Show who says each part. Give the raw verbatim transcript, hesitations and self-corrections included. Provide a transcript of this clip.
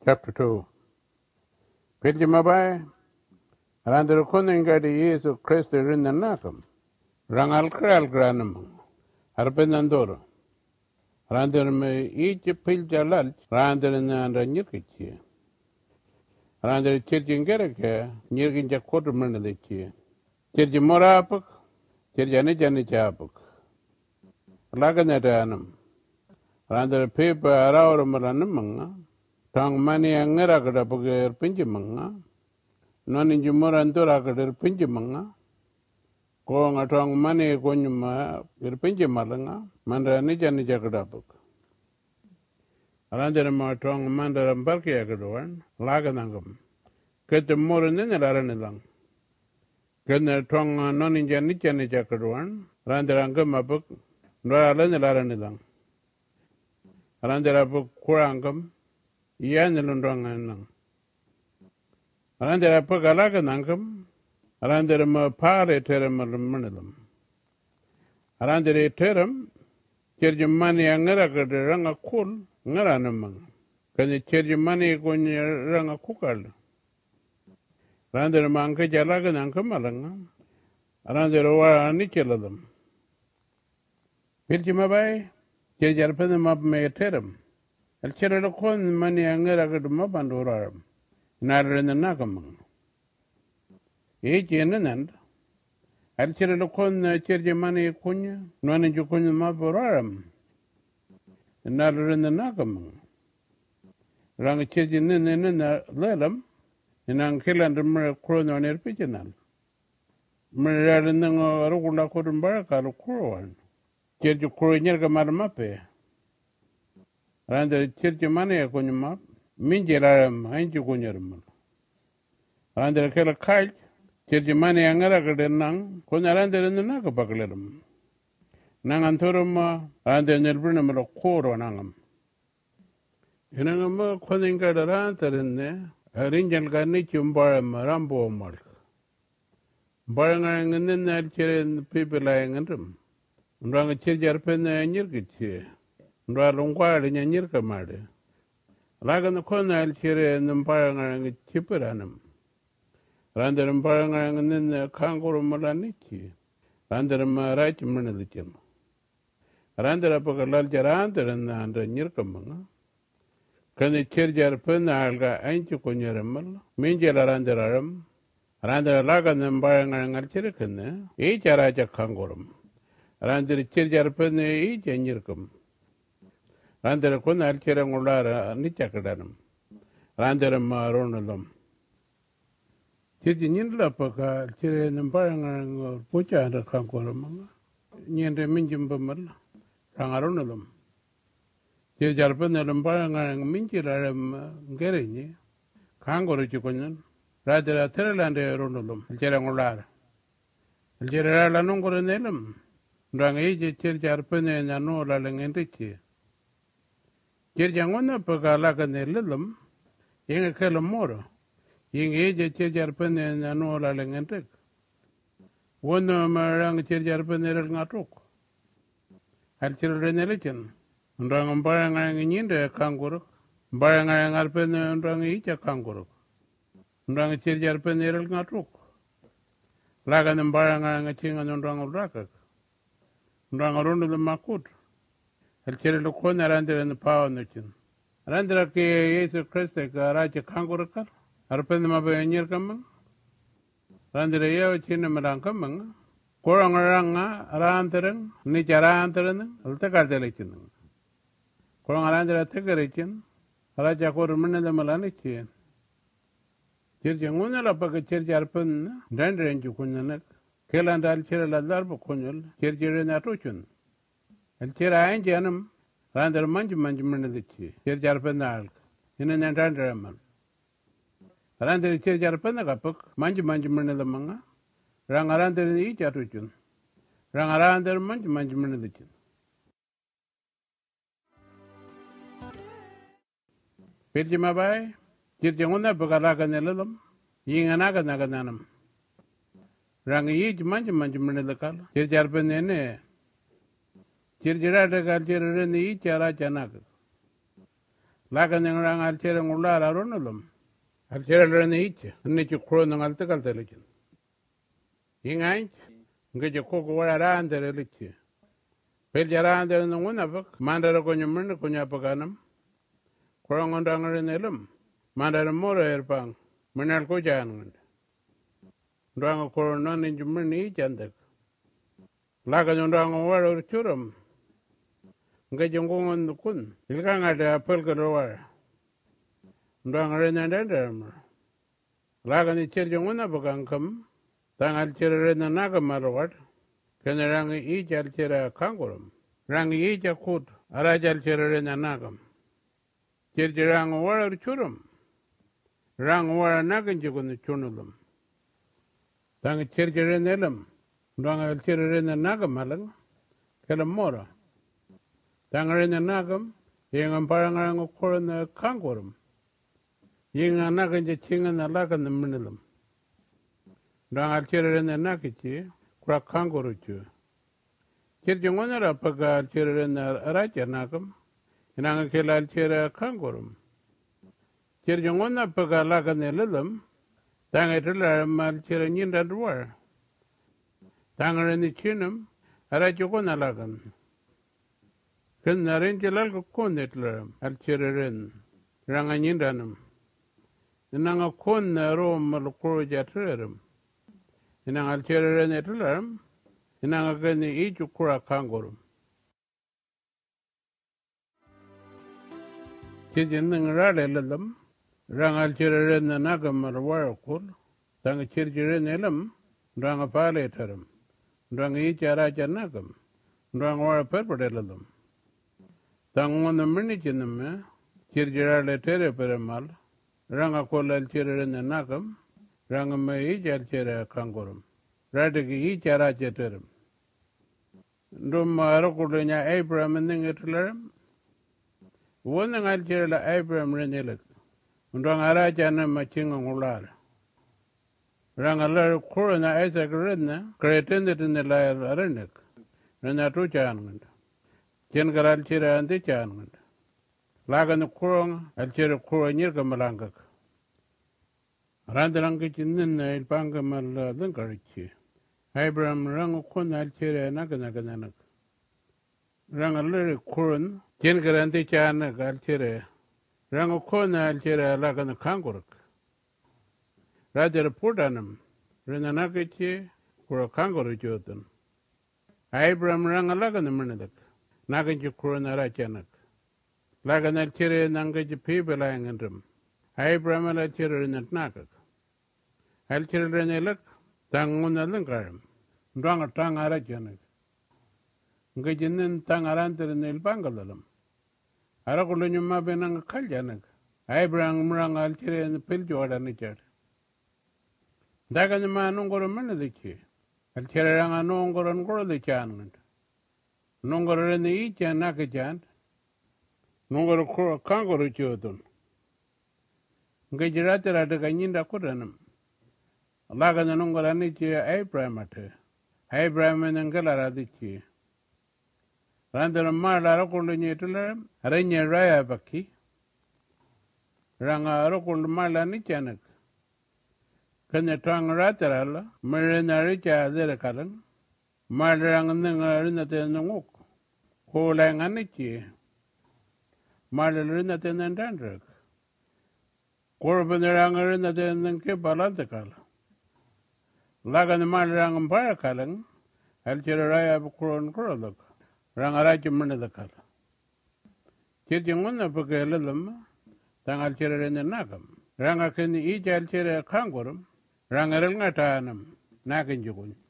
Speaker 1: Chapter two. Piljimabai, Randar Kuninga de Yesu Christi Rindanakam, Rangal Kral Granum, Arpenandoro, Randar me each Piljalal, Randar and Nikichi, Randar Chirjingeraka, Nirgin Jakotaman of the Chi, Chirjimorapuk, Chirjanijani Chapuk, Laganatanum, Randar paper Araumaranamanga, Tong Mani Angaragapuk Pinjimanga, non in Jumurantura could pinjimanga, going a tongue money conuma, your pinjimalanga, Manda Nijan Jagadabuk. Around my tongue Manda and Barky Agaduan, Laganangum. Get the more in the Laranilang. Get the tongue non in Janijan Jakaduan, Randarangum a book, Ralan Laranilang. Around the book Kurangum, Yanilundranganang. Around the Apokalaganangum, around the pare terem manilum. Around the terem, Cherjumani angara ranga cool, ngaranamang. Can the Cherjumani go near ranga cookal? Around the manka jalagan and kamalanga. Around the roa nicheladum. Pilchimabai, Cherjarpenum up may terem. El Cherakon money angara mabandoram. Neither in the nagamang. Each in an end. Al Cherokon Cherjamani Kunya, non in Jukunya Maboram, another in the Nagamang. Rang a Chejin in the Ledam, and Uncle and the Mercron on their pigeonal. Mirror in the Rugula Kodum Baraka, Kuruan. Cherju Kurunerga Madamape. Ran the Cherjamani Kunyamap, Minjelaram, Anjukunyaram. Ran the Kela Kite. Cherjimani angara nang, Kunaranda in the Nagapakalerum. Nanganturuma, and the Nelbrunum of Koro Nangam. In a number Kuninga the Ranter in there, a ringal garnichum baram, Rambo mark. Barangang and then that chair and the people lying in them. Rang a chiljar pen and yirkit, Ralungwar in a yirkamade. Lagan the corner chair and the barangang chipper anum. Randaram Parang and then the Kanguru Malanichi, Randaram Rach Manalichim. Randarapaka Laljaranta and the Nirkamanga. Can the Chirjar Penalga Anchukunyaram, Minjala Randararam, Randar Lagan and Barang and Alchirikan, each Araja Kangurum. Randar Chirjar Pen each and Yirkum. Randar Kunal Chirangulara Nichakadanum. Randaram Ronalum. Chiti nyinla paka chire namparang pucha anda kankoramanga nyende minjim bamal rangarunalum chire jarpana namparang minjiraram ngerenye kangoro chukonyan radera teralande runalum chire ngular chire la nungore nelam rang eje chire jarpana nano la lengendichi chire jangona paka la kanelum yenga kala moro Ying age a Cherjarpen and Anola Langantek. One marang Cherjarpen Natok. Had children election. Rang Barang in the Kanguruk. Barang Arpen and Rang each a Kanguruk. Rang Cherjarpen Natok. Lagan and Barang a ching and Rang of Rakak. Rang around the Makut. Had children corner under in the power nation. Randrake Yesu Christek, Raja Kangurukar. Arpen the Mabayan Kamang, Randaria Chinamarankamang, Korangaranga, Rantaran, Nicharantaran, Altakazalichin. Korangarandra Tegarichin, Raja Koraman the Malanichi. Chirjanguna Paka Chirjarpen, Dandran Jukunanak, Keland Alchera Darbo Kunul, Chirjiran Atuchun. El Chira Anjanum, Randar Manjumanjuman the Chi, Chirjarpen Alk, in an Andraman. Around the Church Penagapuk, Manji Manjiman the Manga, rang around the each attrition, rang around the Manji Manjiman the chin. Piljimabai, Chirjamuna Bugalaga Neladum, Ying Anaga Nagananum. Rang each Manji Manjiman the Kal, Chirjarpen, Chirjara Galjer in the each Arajanak. laga ning rang alchere ngulara ronulum alchere lene ich ne ci kro nang altakal telechin ingain ngeje koko wala randere lichi pel jarandere nguna bak mandara ko nyumne ko nyapaganam korongon dangare nelum mandara moro erpang menal ko jangan ndanga korona ni jumni jandak laga ndanga wala churum ngeje ngongon kun ilkanga da pel ko wala ndanga rene ndandam laga ni cherjo nguna bagang kam tangal chere na naga marwat kene rang i jal chere kangorum rang i jakut ara jal chere na nagam cherjo rang wala churum rang wala nagin jugun chunulum tang cherjo nelam rang chere na nagam malang kala mora tang rene nagam yengam parangang korna kangorum yenga nagin je chinga na laga naminulum rang alchere na nakichi kura kangoruchu cherjo ngona paga alchere na aracha nagam inanga kela alchere kangorum cherjo ngona paga laga nelam tanga tula mal chere nyinda duwar tanga ni chinam aracha kona lagan ken narin jelal ko konetla alchere ren ranga nyindanam inanga konna ro mal kuro jatreram inang alchere ne tulam inang agani i chukura kangorum chijin nang rale lalam rang alchere ne nagam marwara kul tang chirjire nelam rang pale taram rang i chara chanagam rang wara perpade lalam tang on mini chiname chirjira le tere peremal rang akol alchere ne nagam rang me i alchere kangorum radigi i chara cheterim ndum arakudunya Abraham ningetlerim wona ngal chela Abraham renelek ndong ara chana machinga ngular rangalar kurna Isaac redna kretende tene la arenek rena tu channgand chen garal chira ande channgand lagan kurong al chira kuro nyirga malangak randrang kichinen il panga mal dangarichi Abraham rang kun alchere naganaganak. Rang a lyric kurun, jen garanti chana alchere. Rang kun alchere lagan kangurk. Raja pudanam, renanakachi, kura kanguru jotan. Abraham rang a lagan minadak. Naganji kurun arachanak. Lagan alchere nangaji pibelayangandam. Abraham alchere renat nakak. Alchere renelak, tangun alangaram. Ndanga tang ara chanak ngajinen tang arantere nel bangalalam ara kulonyuma benang kaljanak Abraham mrang alchere pel joda ni chat daga ni manungoro manadiki alchere ranga nongoro ngoro de chan nongoro ni icha nakachan nongoro kangoro chodon ngajirate rada kanyinda kuranam laga nongoro ni che Abraham ate Abraham nangala radichi. Randara mala rakulu nyetula aranya raya baki. Ranga rakulu mala ni chanak. Kanya tang ratarala marina richa adere kalan. Mala ranga nanga rina te nanguk. Kola nganichi. Mala rina te nandandrak. Korban ranga rina te nangke balantakala. Laga ni mala ranga mpaya kalang. Alchere raya bukuron kurolok. Ranga raja manadakal. Chiti nguna pagalalam. Tang alchere rina nakam. Ranga kini ija alchere kangurum. Ranga rilnga taanam. Nakin jukun.